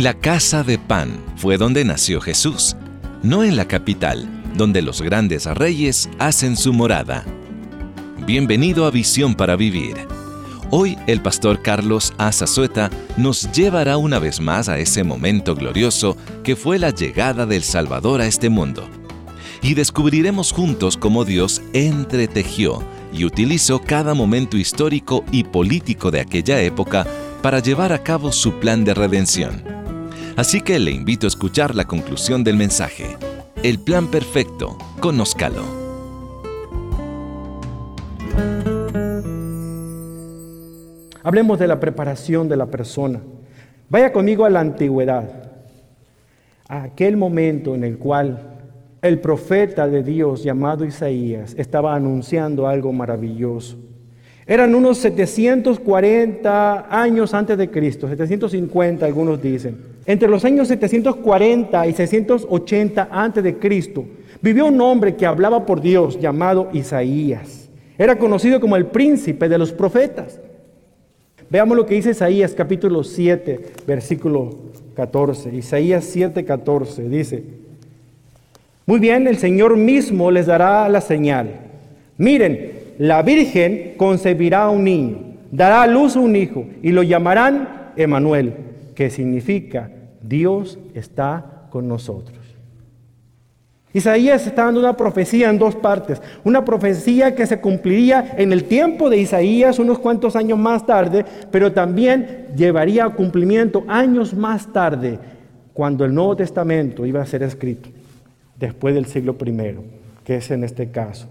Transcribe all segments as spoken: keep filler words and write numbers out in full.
la casa de pan fue donde nació Jesús, no en la capital, donde los grandes reyes hacen su morada. Bienvenido a Visión para Vivir. Hoy el pastor Carlos A. Zazueta nos llevará una vez más a ese momento glorioso que fue la llegada del Salvador a este mundo. Y descubriremos juntos cómo Dios entretejió y utilizó cada momento histórico y político de aquella época para llevar a cabo su plan de redención. Así que le invito a escuchar la conclusión del mensaje. El plan perfecto, conózcalo. Hablemos de la preparación de la persona. Vaya conmigo a la antigüedad, a aquel momento en el cual el profeta de Dios llamado Isaías estaba anunciando algo maravilloso. Eran unos setecientos cuarenta años antes de Cristo, setecientos cincuenta algunos dicen. Entre los años setecientos cuarenta y seiscientos ochenta antes de Cristo, vivió un hombre que hablaba por Dios llamado Isaías. Era conocido como el príncipe de los profetas. Veamos lo que dice Isaías capítulo siete, versículo catorce. Isaías siete, catorce dice: Muy bien, el Señor mismo les dará la señal. Miren, la Virgen concebirá un niño, dará a luz un hijo, y lo llamarán Emanuel, que significa Dios está con nosotros. Isaías está dando una profecía en dos partes. Una profecía que se cumpliría en el tiempo de Isaías unos cuantos años más tarde, pero también llevaría a cumplimiento años más tarde, cuando el Nuevo Testamento iba a ser escrito, después del siglo primero, que es en este caso.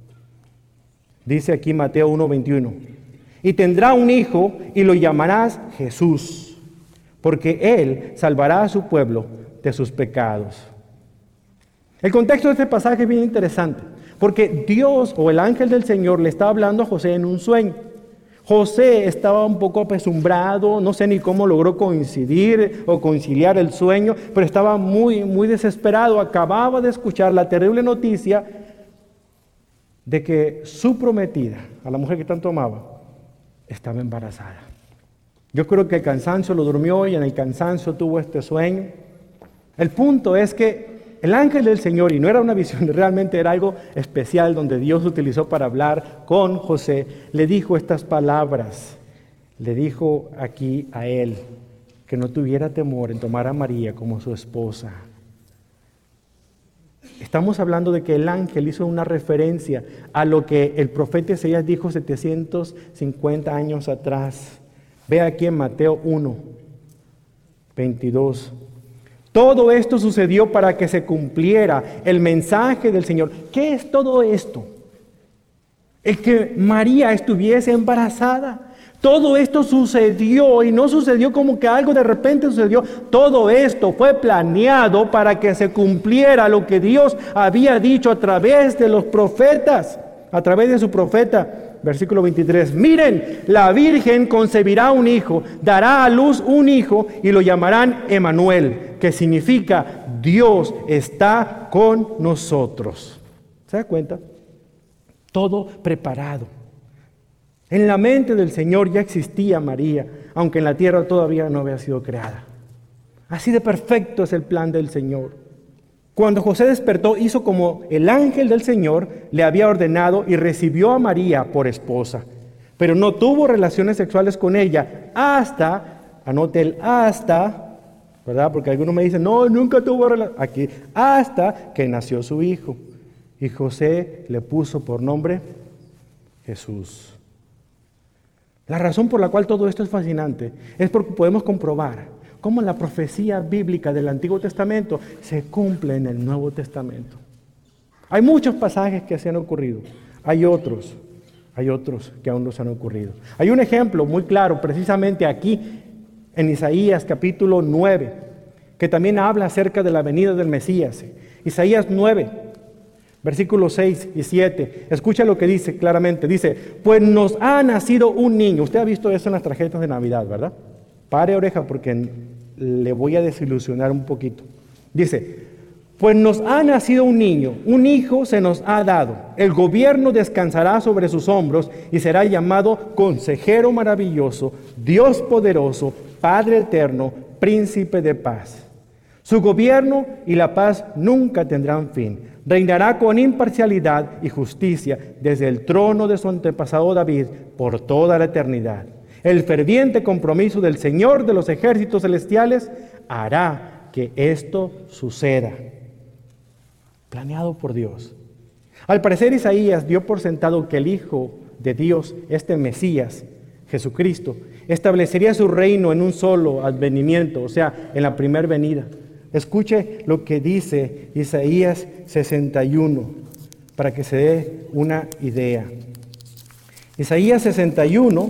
Dice aquí Mateo uno veintiuno: Y tendrá un hijo y lo llamarás Jesús, porque él salvará a su pueblo de sus pecados. El contexto de este pasaje es bien interesante, porque Dios o el ángel del Señor le estaba hablando a José en un sueño. José estaba un poco apesumbrado, no sé ni cómo logró coincidir o conciliar el sueño, pero estaba muy, muy desesperado. Acababa de escuchar la terrible noticia de que su prometida, a la mujer que tanto amaba, estaba embarazada. Yo creo que el cansancio lo durmió y en el cansancio tuvo este sueño. El punto es que el ángel del Señor, y no era una visión, realmente era algo especial donde Dios utilizó para hablar con José, le dijo estas palabras. Le dijo aquí a él que no tuviera temor en tomar a María como su esposa. Estamos hablando de que el ángel hizo una referencia a lo que el profeta Isaías dijo setecientos cincuenta años atrás. Ve aquí en Mateo uno, veintidós. Todo esto sucedió para que se cumpliera el mensaje del Señor. ¿Qué es todo esto? El que María estuviese embarazada. Todo esto sucedió y no sucedió como que algo de repente sucedió. Todo esto fue planeado para que se cumpliera lo que Dios había dicho a través de los profetas, a través de su profeta. Versículo veintitrés, miren, la Virgen concebirá un hijo, dará a luz un hijo y lo llamarán Emanuel, que significa Dios está con nosotros. ¿Se da cuenta? Todo preparado. En la mente del Señor ya existía María, aunque en la tierra todavía no había sido creada. Así de perfecto es el plan del Señor. Cuando José despertó, hizo como el ángel del Señor le había ordenado y recibió a María por esposa. Pero no tuvo relaciones sexuales con ella hasta, anote el hasta, ¿verdad? Porque algunos me dicen, no, nunca tuvo relaciones. Aquí, hasta que nació su hijo. Y José le puso por nombre Jesús. La razón por la cual todo esto es fascinante es porque podemos comprobar cómo la profecía bíblica del Antiguo Testamento se cumple en el Nuevo Testamento. Hay muchos pasajes que se han ocurrido, hay otros, hay otros que aún no se han ocurrido. Hay un ejemplo muy claro, precisamente aquí, en Isaías capítulo nueve, que también habla acerca de la venida del Mesías. Isaías nueve, versículos seis y siete, escucha lo que dice claramente, dice, pues nos ha nacido un niño. Usted ha visto eso en las tarjetas de Navidad, ¿verdad? Pare oreja porque le voy a desilusionar un poquito. Dice, pues nos ha nacido un niño, un hijo se nos ha dado. El gobierno descansará sobre sus hombros y será llamado Consejero Maravilloso, Dios Poderoso, Padre Eterno, príncipe de paz. Su gobierno y la paz nunca tendrán fin. Reinará con imparcialidad y justicia desde el trono de su antepasado David por toda la eternidad. El ferviente compromiso del Señor de los ejércitos celestiales hará que esto suceda. Planeado por Dios. Al parecer, Isaías dio por sentado que el Hijo de Dios, este Mesías, Jesucristo, establecería su reino en un solo advenimiento, o sea, en la primera venida. Escuche lo que dice Isaías sesenta y uno, para que se dé una idea. Isaías sesenta y uno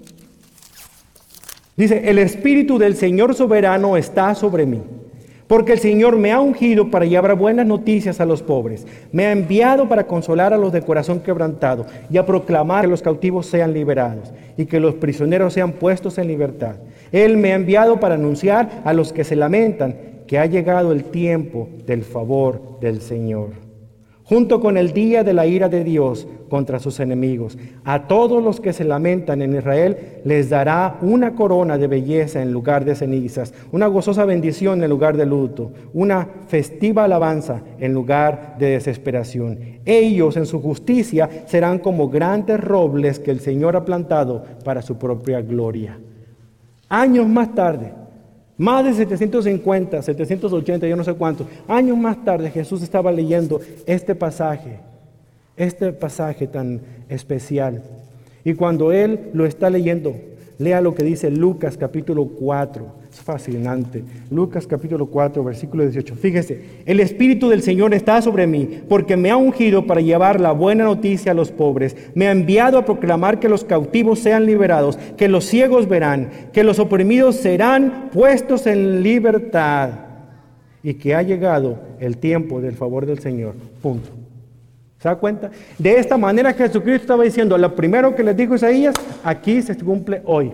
dice: el Espíritu del Señor soberano está sobre mí, porque el Señor me ha ungido para llevar buenas noticias a los pobres. Me ha enviado para consolar a los de corazón quebrantado y a proclamar que los cautivos sean liberados y que los prisioneros sean puestos en libertad. Él me ha enviado para anunciar a los que se lamentan que ha llegado el tiempo del favor del Señor, junto con el día de la ira de Dios contra sus enemigos. A todos los que se lamentan en Israel les dará una corona de belleza en lugar de cenizas, una gozosa bendición en lugar de luto, una festiva alabanza en lugar de desesperación. Ellos en su justicia serán como grandes robles que el Señor ha plantado para su propia gloria. Años más tarde, más de setecientos cincuenta, setecientos ochenta, yo no sé cuántos, años más tarde Jesús estaba leyendo este pasaje, este pasaje tan especial. Y cuando Él lo está leyendo, lea lo que dice Lucas capítulo cuatro, es fascinante. Lucas capítulo cuatro, versículo dieciocho. Fíjese, el Espíritu del Señor está sobre mí, porque me ha ungido para llevar la buena noticia a los pobres. Me ha enviado a proclamar que los cautivos sean liberados, que los ciegos verán, que los oprimidos serán puestos en libertad, y que ha llegado el tiempo del favor del Señor. Punto. ¿Se da cuenta? De esta manera Jesucristo estaba diciendo, lo primero que les dijo Isaías, aquí se cumple hoy.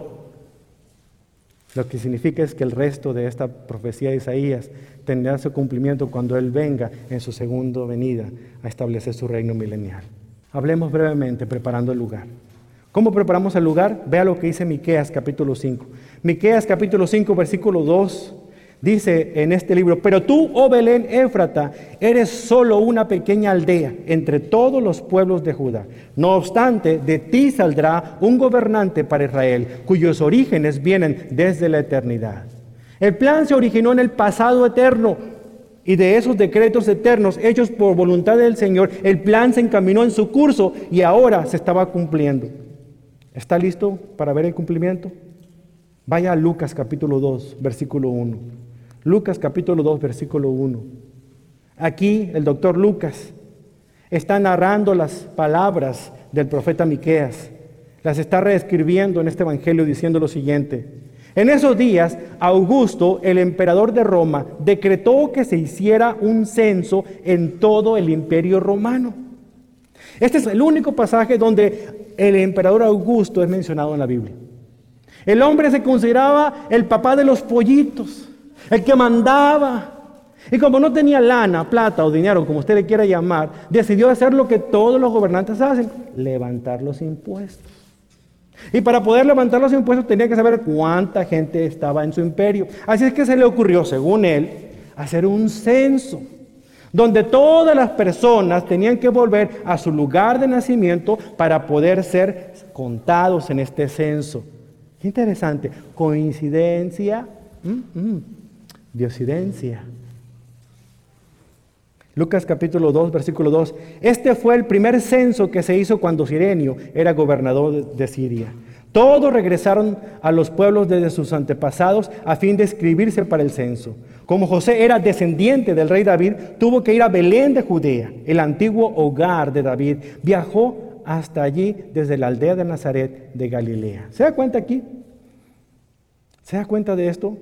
Lo que significa es que el resto de esta profecía de Isaías tendrá su cumplimiento cuando Él venga en su segunda venida a establecer su reino milenial. Hablemos brevemente preparando el lugar. ¿Cómo preparamos el lugar? Vea lo que dice Miqueas capítulo cinco. Miqueas capítulo cinco, versículo dos. Dice en este libro: pero tú, oh Belén Éfrata, eres solo una pequeña aldea entre todos los pueblos de Judá. No obstante, de ti saldrá un gobernante para Israel, cuyos orígenes vienen desde la eternidad. El plan se originó en el pasado eterno, y de esos decretos eternos hechos por voluntad del Señor, el plan se encaminó en su curso y ahora se estaba cumpliendo. ¿Está listo para ver el cumplimiento? Vaya a Lucas capítulo dos, versículo uno. Lucas capítulo dos, versículo uno. Aquí el doctor Lucas está narrando las palabras del profeta Miqueas. Las está reescribiendo en este evangelio diciendo lo siguiente: en esos días, Augusto, el emperador de Roma, decretó que se hiciera un censo en todo el imperio romano. Este es el único pasaje donde el emperador Augusto es mencionado en la Biblia. El hombre se consideraba el papá de los pollitos, el que mandaba. Y como no tenía lana, plata o dinero, como usted le quiera llamar, decidió hacer lo que todos los gobernantes hacen: levantar los impuestos. Y para poder levantar los impuestos tenía que saber cuánta gente estaba en su imperio. Así es que se le ocurrió, según él, hacer un censo, donde todas las personas tenían que volver a su lugar de nacimiento para poder ser contados en este censo. Qué interesante. ¿Coincidencia? Mm-mm. Diosidencia. Lucas capítulo dos, versículo dos. Este fue el primer censo que se hizo cuando Cirenio era gobernador de Siria. Todos regresaron a los pueblos desde sus antepasados a fin de inscribirse para el censo. Como José era descendiente del rey David, tuvo que ir a Belén de Judea, el antiguo hogar de David. Viajó hasta allí desde la aldea de Nazaret de Galilea. ¿Se da cuenta aquí? ¿Se da cuenta de esto?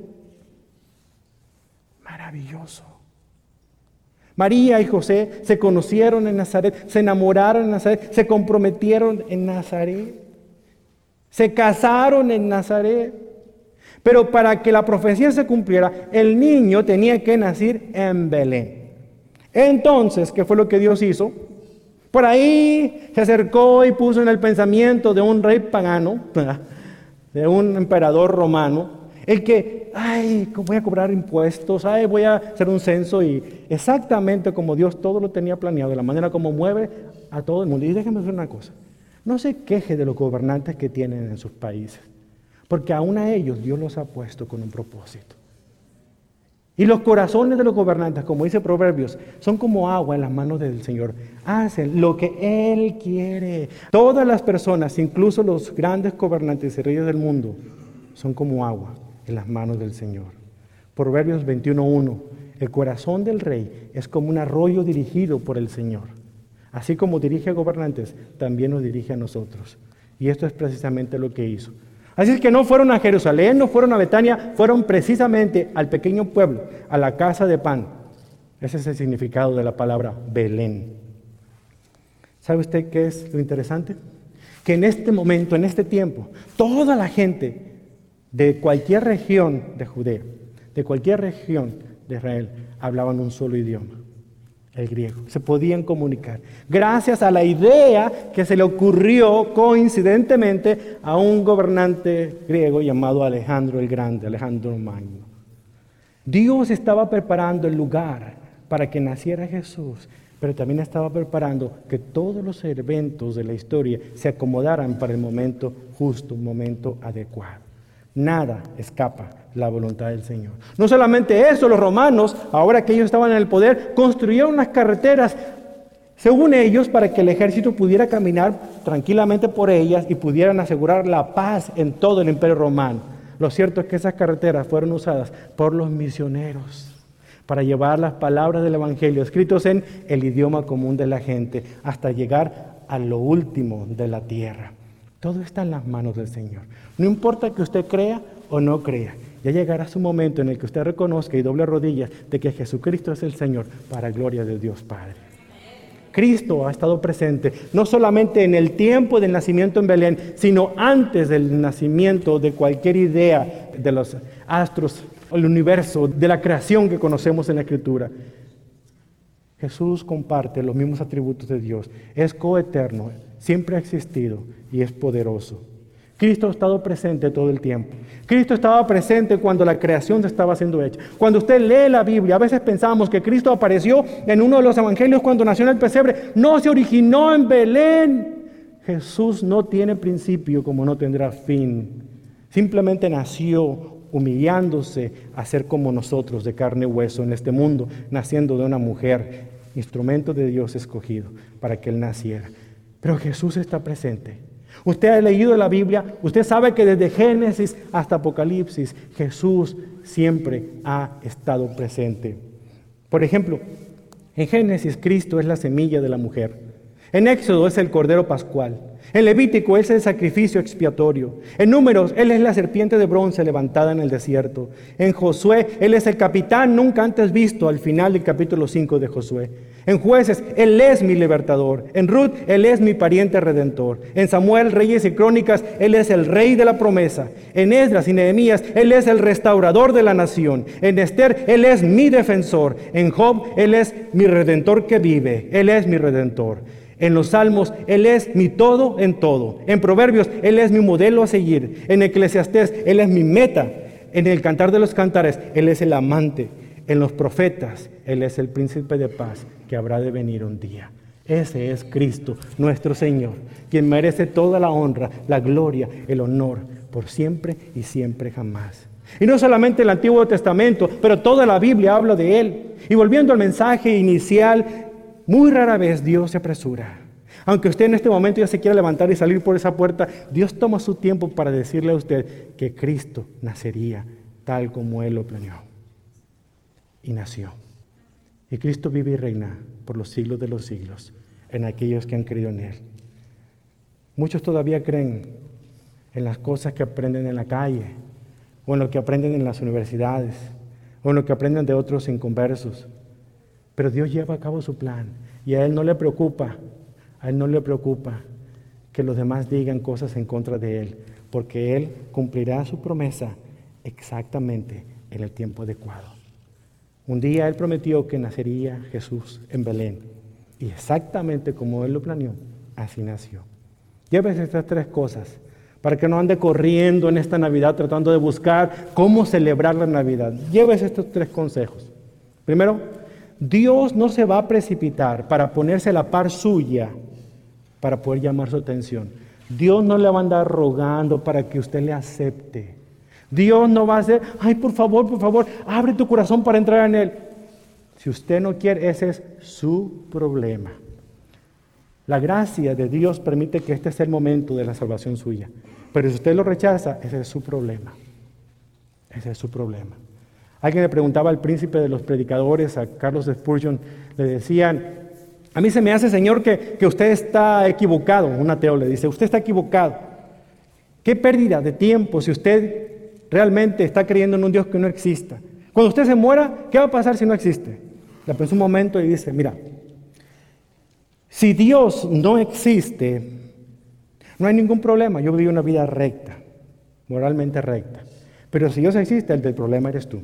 Maravilloso. María y José se conocieron en Nazaret, se enamoraron en Nazaret, se comprometieron en Nazaret, se casaron en Nazaret. Pero para que la profecía se cumpliera, el niño tenía que nacer en Belén. Entonces, ¿qué fue lo que Dios hizo? Por ahí se acercó y puso en el pensamiento de un rey pagano, de un emperador romano, El que, ay, voy a cobrar impuestos, ay, voy a hacer un censo, y exactamente como Dios todo lo tenía planeado, de la manera como mueve a todo el mundo. Y déjenme decir una cosa, no se queje de los gobernantes que tienen en sus países, porque aún a ellos Dios los ha puesto con un propósito. Y los corazones de los gobernantes, como dice Proverbios, son como agua en las manos del Señor. Hacen lo que Él quiere. Todas las personas, incluso los grandes gobernantes y reyes del mundo, son como agua en las manos del Señor. Proverbios veintiuno uno. El corazón del rey es como un arroyo dirigido por el Señor. Así como dirige a gobernantes, también nos dirige a nosotros. Y esto es precisamente lo que hizo. Así es que no fueron a Jerusalén, no fueron a Betania, fueron precisamente al pequeño pueblo, a la casa de pan. Ese es el significado de la palabra Belén. ¿Sabe usted qué es lo interesante? Que en este momento, en este tiempo, toda la gente de cualquier región de Judea, de cualquier región de Israel, hablaban un solo idioma, el griego. Se podían comunicar. Gracias a la idea que se le ocurrió coincidentemente a un gobernante griego llamado Alejandro el Grande, Alejandro Magno. Dios estaba preparando el lugar para que naciera Jesús, pero también estaba preparando que todos los eventos de la historia se acomodaran para el momento justo, un momento adecuado. Nada escapa de la voluntad del Señor. No solamente eso, los romanos, ahora que ellos estaban en el poder, construyeron unas carreteras, según ellos, para que el ejército pudiera caminar tranquilamente por ellas y pudieran asegurar la paz en todo el imperio romano. Lo cierto es que esas carreteras fueron usadas por los misioneros para llevar las palabras del Evangelio escritos en el idioma común de la gente hasta llegar a lo último de la tierra. Todo está en las manos del Señor. No importa que usted crea o no crea, ya llegará su momento en el que usted reconozca y doble rodillas de que Jesucristo es el Señor para gloria de Dios Padre. Cristo ha estado presente no solamente en el tiempo del nacimiento en Belén, sino antes del nacimiento de cualquier idea de los astros, el universo, de la creación que conocemos en la Escritura. Jesús comparte los mismos atributos de Dios, es coeterno, siempre ha existido y es poderoso. Cristo ha estado presente todo el tiempo. Cristo estaba presente cuando la creación se estaba siendo hecha. Cuando usted lee la Biblia, a veces pensamos que Cristo apareció en uno de los evangelios cuando nació en el pesebre. No, se originó en Belén. Jesús no tiene principio como no tendrá fin. Simplemente nació humillándose a ser como nosotros, de carne y hueso en este mundo, naciendo de una mujer, instrumento de Dios escogido para que Él naciera. Pero Jesús está presente. Usted ha leído la Biblia, usted sabe que desde Génesis hasta Apocalipsis, Jesús siempre ha estado presente. Por ejemplo, en Génesis, Cristo es la semilla de la mujer. En Éxodo es el Cordero Pascual. En Levítico es el sacrificio expiatorio. En Números, Él es la serpiente de bronce levantada en el desierto. En Josué, Él es el capitán nunca antes visto al final del capítulo cinco de Josué. En Jueces, Él es mi libertador. En Ruth, Él es mi pariente redentor. En Samuel, Reyes y Crónicas, Él es el rey de la promesa. En Esdras y Nehemías, Él es el restaurador de la nación. En Esther, Él es mi defensor. En Job, Él es mi redentor que vive. Él es mi redentor. En los Salmos, Él es mi todo en todo. En Proverbios, Él es mi modelo a seguir. En Eclesiastés, Él es mi meta. En el Cantar de los Cantares, Él es el amante. En los profetas, Él es el príncipe de paz que habrá de venir un día. Ese es Cristo, nuestro Señor, quien merece toda la honra, la gloria, el honor, por siempre y siempre jamás. Y no solamente el Antiguo Testamento, pero toda la Biblia habla de Él. Y volviendo al mensaje inicial, muy rara vez Dios se apresura. Aunque usted en este momento ya se quiera levantar y salir por esa puerta, Dios toma su tiempo para decirle a usted que Cristo nacería tal como Él lo planeó. Y nació. Y Cristo vive y reina por los siglos de los siglos en aquellos que han creído en Él. Muchos todavía creen en las cosas que aprenden en la calle, o en lo que aprenden en las universidades, o en lo que aprenden de otros inconversos. Pero Dios lleva a cabo su plan y a Él no le preocupa, a Él no le preocupa que los demás digan cosas en contra de Él, porque Él cumplirá su promesa exactamente en el tiempo adecuado. Un día Él prometió que nacería Jesús en Belén y exactamente como Él lo planeó, así nació. Llévese estas tres cosas para que no ande corriendo en esta Navidad tratando de buscar cómo celebrar la Navidad. Llévese estos tres consejos. Primero, Dios no se va a precipitar para ponerse a la par suya para poder llamar su atención. Dios no le va a andar rogando para que usted le acepte. Dios no va a hacer, ay, por favor, por favor, abre tu corazón para entrar en Él. Si usted no quiere, ese es su problema. La gracia de Dios permite que este sea el momento de la salvación suya. Pero si usted lo rechaza, ese es su problema. Ese es su problema. Alguien le preguntaba al príncipe de los predicadores, a Carlos Spurgeon, le decían, a mí se me hace, Señor, que, que usted está equivocado. Un ateo le dice, usted está equivocado. Qué pérdida de tiempo si usted realmente está creyendo en un Dios que no exista. Cuando usted se muera, ¿qué va a pasar si no existe? Le pensó un momento y dice, mira, si Dios no existe, no hay ningún problema. Yo viví una vida recta, moralmente recta. Pero si Dios existe, el del problema eres tú.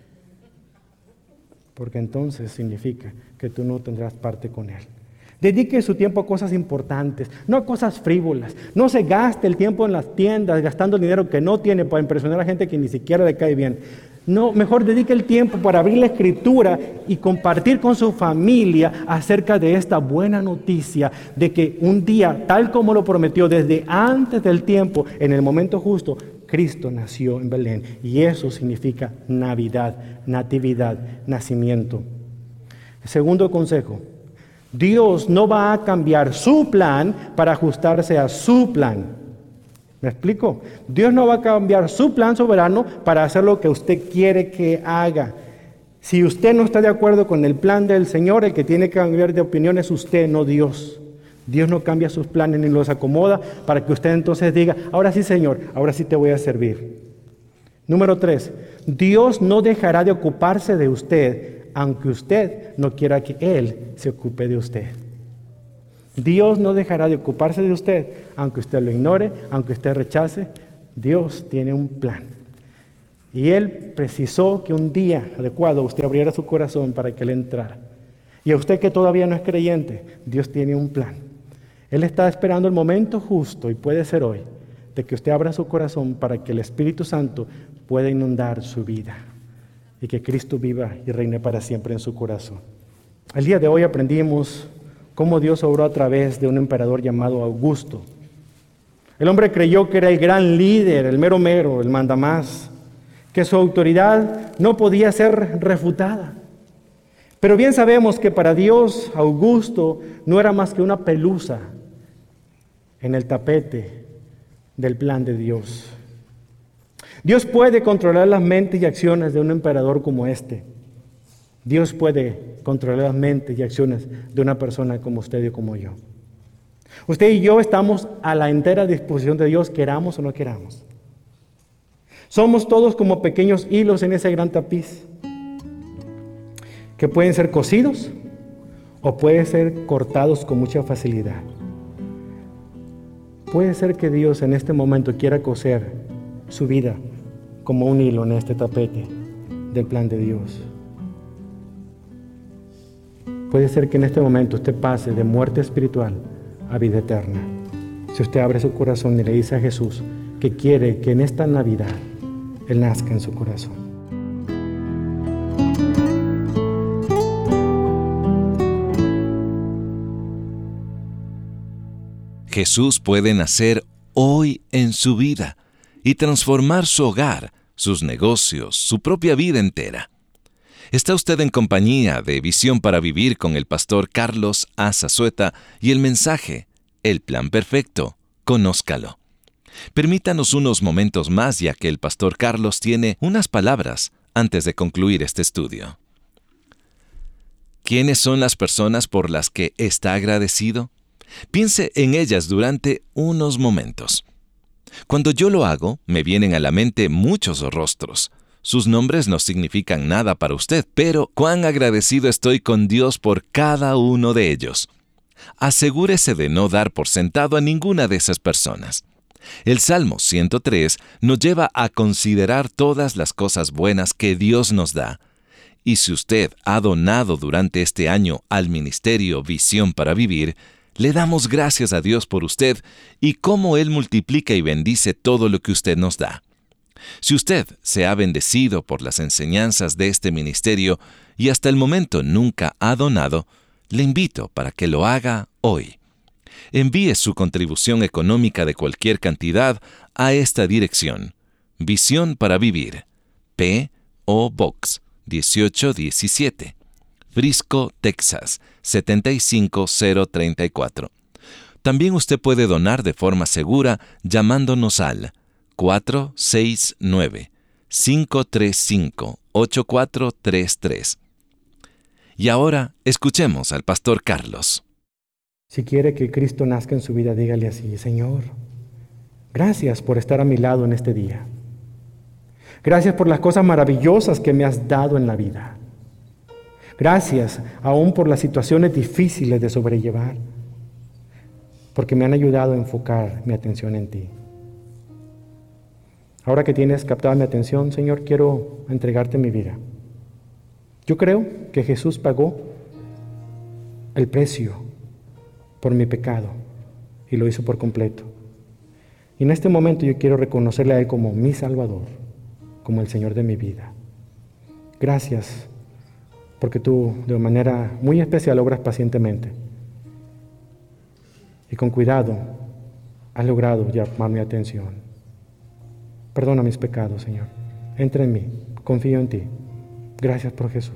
Porque entonces significa que tú no tendrás parte con Él. Dedique su tiempo a cosas importantes, no a cosas frívolas. No se gaste el tiempo en las tiendas gastando el dinero que no tiene para impresionar a gente que ni siquiera le cae bien. No, mejor dedique el tiempo para abrir la Escritura y compartir con su familia acerca de esta buena noticia de que un día, tal como lo prometió desde antes del tiempo, en el momento justo, Cristo nació en Belén. Y eso significa Navidad, natividad, nacimiento. Segundo consejo, Dios no va a cambiar su plan para ajustarse a su plan. ¿Me explico? Dios no va a cambiar su plan soberano para hacer lo que usted quiere que haga. Si usted no está de acuerdo con el plan del Señor, el que tiene que cambiar de opinión es usted, no Dios. Dios no cambia sus planes ni los acomoda para que usted entonces diga, ahora sí, Señor, ahora sí te voy a servir. Número tres, Dios no dejará de ocuparse de usted, aunque usted no quiera que Él se ocupe de usted. Dios no dejará de ocuparse de usted, aunque usted lo ignore, aunque usted rechace. Dios tiene un plan. Y Él precisó que un día adecuado usted abriera su corazón para que Él entrara. Y a usted que todavía no es creyente, Dios tiene un plan. Él está esperando el momento justo, y puede ser hoy, de que usted abra su corazón para que el Espíritu Santo pueda inundar su vida y que Cristo viva y reine para siempre en su corazón. El día de hoy aprendimos cómo Dios obró a través de un emperador llamado Augusto. El hombre creyó que era el gran líder, el mero mero, el mandamás, que su autoridad no podía ser refutada. Pero bien sabemos que para Dios, Augusto no era más que una pelusa en el tapete del plan de Dios. Dios puede controlar las mentes y acciones de un emperador como este. Dios puede controlar las mentes y acciones de una persona como usted y como yo. Usted y yo estamos a la entera disposición de Dios, queramos o no queramos. Somos todos como pequeños hilos en ese gran tapiz, que pueden ser cosidos o pueden ser cortados con mucha facilidad. Puede ser que Dios en este momento quiera coser su vida como un hilo en este tapete del plan de Dios. Puede ser que en este momento usted pase de muerte espiritual a vida eterna. Si usted abre su corazón y le dice a Jesús que quiere que en esta Navidad Él nazca en su corazón. Jesús puede nacer hoy en su vida y transformar su hogar, sus negocios, su propia vida entera. Está usted en compañía de Visión para Vivir con el pastor Carlos A. Zazueta y el mensaje, El Plan Perfecto, conózcalo. Permítanos unos momentos más ya que el pastor Carlos tiene unas palabras antes de concluir este estudio. ¿Quiénes son las personas por las que está agradecido? Piense en ellas durante unos momentos. Cuando yo lo hago, me vienen a la mente muchos rostros. Sus nombres no significan nada para usted, pero cuán agradecido estoy con Dios por cada uno de ellos. Asegúrese de no dar por sentado a ninguna de esas personas. El Salmo ciento tres nos lleva a considerar todas las cosas buenas que Dios nos da. Y si usted ha donado durante este año al ministerio Visión para Vivir, Le damos gracias a Dios por usted y cómo Él multiplica y bendice todo lo que usted nos da. Si usted se ha bendecido por las enseñanzas de este ministerio y hasta el momento nunca ha donado, le invito para que lo haga hoy. Envíe su contribución económica de cualquier cantidad a esta dirección. Visión para Vivir, P O Box dieciocho diecisiete, Frisco, Texas siete cinco cero tres cuatro. También usted puede donar de forma segura llamándonos al cuatro seis nueve, cinco tres cinco, ocho cuatro tres tres. Y ahora escuchemos al pastor Carlos. Si quiere que Cristo nazca en su vida, dígale así: Señor, gracias por estar a mi lado en este día. Gracias por las cosas maravillosas que me has dado en la vida. Gracias aún por las situaciones difíciles de sobrellevar, porque me han ayudado a enfocar mi atención en ti. Ahora que tienes captada mi atención, Señor, quiero entregarte mi vida. Yo creo que Jesús pagó el precio por mi pecado y lo hizo por completo. Y en este momento yo quiero reconocerle a Él como mi Salvador, como el Señor de mi vida. Gracias, porque tú de manera muy especial obras pacientemente y con cuidado has logrado llamar mi atención. Perdona mis pecados, Señor. Entra en mí, confío en ti. Gracias por Jesús.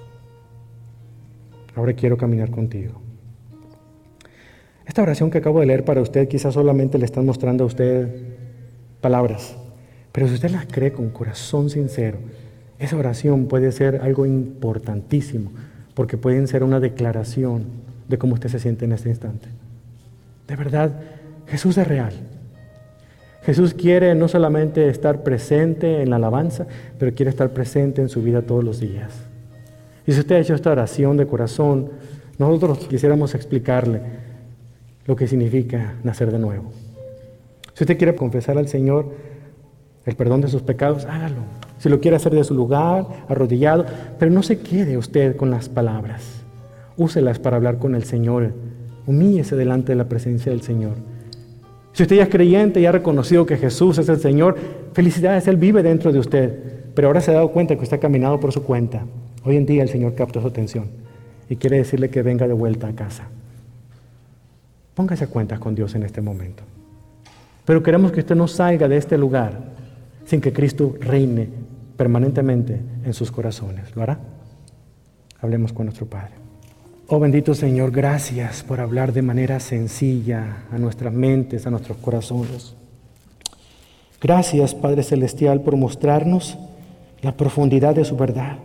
Ahora quiero caminar contigo. Esta oración que acabo de leer para usted quizás solamente le están mostrando a usted palabras, pero si usted las cree con corazón sincero, esa oración puede ser algo importantísimo, porque pueden ser una declaración de cómo usted se siente en este instante. De verdad, Jesús es real. Jesús quiere no solamente estar presente en la alabanza, pero quiere estar presente en su vida todos los días. Y si usted ha hecho esta oración de corazón, nosotros quisiéramos explicarle lo que significa nacer de nuevo. Si usted quiere confesar al Señor el perdón de sus pecados, hágalo. Si lo quiere hacer de su lugar, arrodillado, pero no se quede usted con las palabras. Úselas para hablar con el Señor. Humíllese delante de la presencia del Señor. Si usted ya es creyente y ha reconocido que Jesús es el Señor, felicidades, Él vive dentro de usted. Pero ahora se ha dado cuenta que usted ha caminado por su cuenta. Hoy en día el Señor capta su atención y quiere decirle que venga de vuelta a casa. Póngase a cuentas con Dios en este momento. Pero queremos que usted no salga de este lugar sin que Cristo reine permanentemente en sus corazones. ¿Lo hará? Hablemos con nuestro Padre. Oh bendito Señor, gracias por hablar de manera sencilla a nuestras mentes, a nuestros corazones. Gracias, Padre Celestial, por mostrarnos la profundidad de su verdad.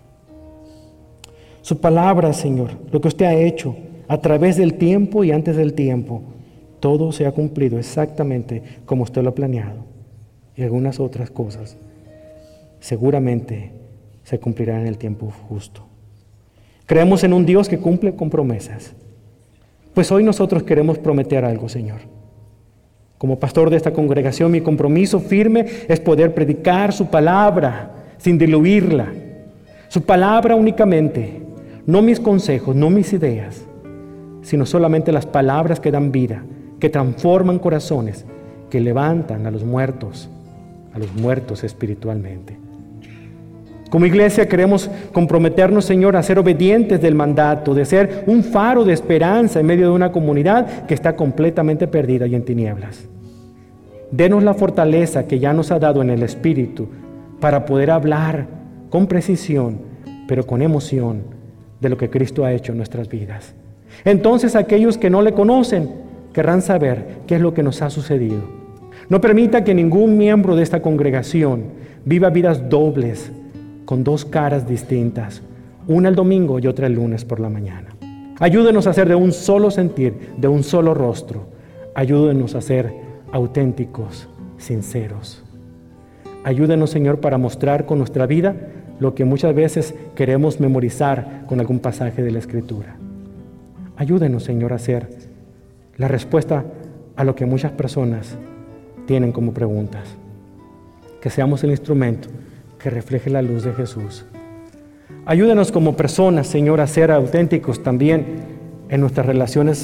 Su palabra, Señor, lo que usted ha hecho a través del tiempo y antes del tiempo, todo se ha cumplido exactamente como usted lo ha planeado. Y algunas otras cosas seguramente se cumplirán en el tiempo justo. Creemos en un Dios que cumple con promesas. Pues hoy nosotros queremos prometer algo, Señor. Como pastor de esta congregación, mi compromiso firme es poder predicar su palabra sin diluirla. Su palabra únicamente, no mis consejos, no mis ideas, sino solamente las palabras que dan vida, que transforman corazones, que levantan a los muertos, a los muertos espiritualmente. Como iglesia queremos comprometernos, Señor, a ser obedientes del mandato, de ser un faro de esperanza en medio de una comunidad que está completamente perdida y en tinieblas. Denos la fortaleza que ya nos ha dado en el Espíritu para poder hablar con precisión, pero con emoción, de lo que Cristo ha hecho en nuestras vidas. Entonces aquellos que no le conocen querrán saber qué es lo que nos ha sucedido. No permita que ningún miembro de esta congregación viva vidas dobles, con dos caras distintas, una el domingo y otra el lunes por la mañana. Ayúdenos a ser de un solo sentir, de un solo rostro. Ayúdenos a ser auténticos, sinceros. Ayúdenos, Señor, para mostrar con nuestra vida lo que muchas veces queremos memorizar con algún pasaje de la Escritura. Ayúdenos, Señor, a ser la respuesta a lo que muchas personas tienen como preguntas. Que seamos el instrumento que refleje la luz de Jesús. Ayúdenos como personas, Señor, a ser auténticos también en nuestras relaciones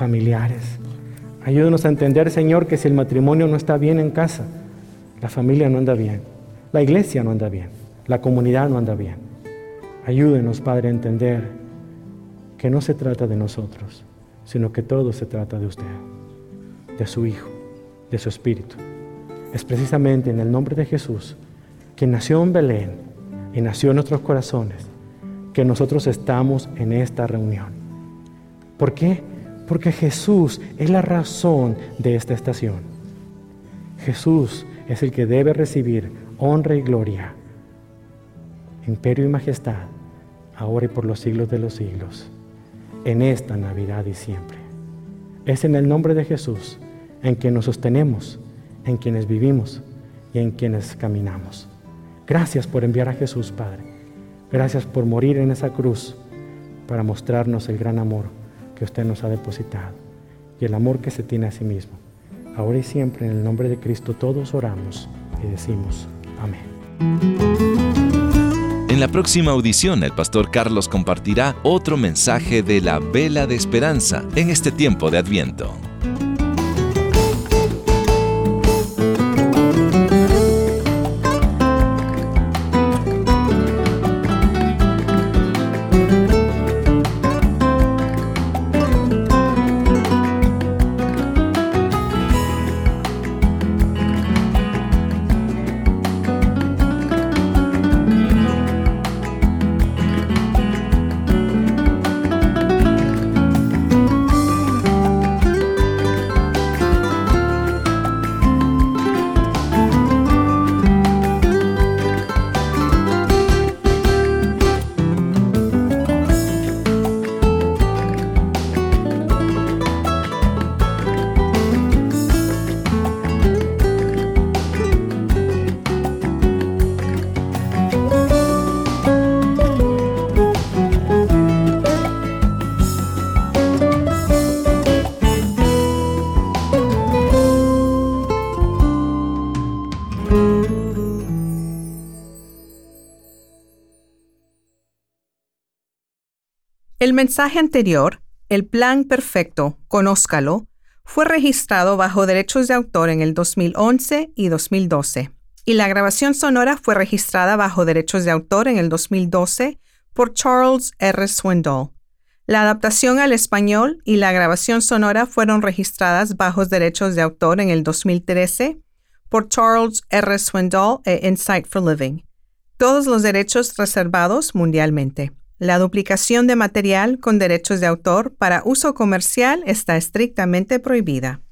familiares. Ayúdanos a entender, Señor, que si el matrimonio no está bien en casa, la familia no anda bien, la iglesia no anda bien, la comunidad no anda bien. Ayúdenos, Padre, a entender que no se trata de nosotros, sino que todo se trata de usted, de su Hijo, de su Espíritu. Es precisamente en el nombre de Jesús, que nació en Belén y nació en nuestros corazones, que nosotros estamos en esta reunión. ¿Por qué? Porque Jesús es la razón de esta estación. Jesús es el que debe recibir honra y gloria, imperio y majestad, ahora y por los siglos de los siglos, en esta Navidad y siempre. Es en el nombre de Jesús en quien nos sostenemos, en quienes vivimos y en quienes caminamos. Gracias por enviar a Jesús, Padre. Gracias por morir en esa cruz para mostrarnos el gran amor que usted nos ha depositado y el amor que se tiene a sí mismo. Ahora y siempre, en el nombre de Cristo, todos oramos y decimos amén. En la próxima audición, el pastor Carlos compartirá otro mensaje de la vela de esperanza en este tiempo de Adviento. El mensaje anterior, El Plan Perfecto, Conózcalo, fue registrado bajo derechos de autor en el dos mil once y dos mil doce, y la grabación sonora fue registrada bajo derechos de autor en el dos mil doce por Charles R. Swindoll. La adaptación al español y la grabación sonora fueron registradas bajo derechos de autor en el dos mil trece por Charles R. Swindoll e Insight for Living. Todos los derechos reservados mundialmente. La duplicación de material con derechos de autor para uso comercial está estrictamente prohibida.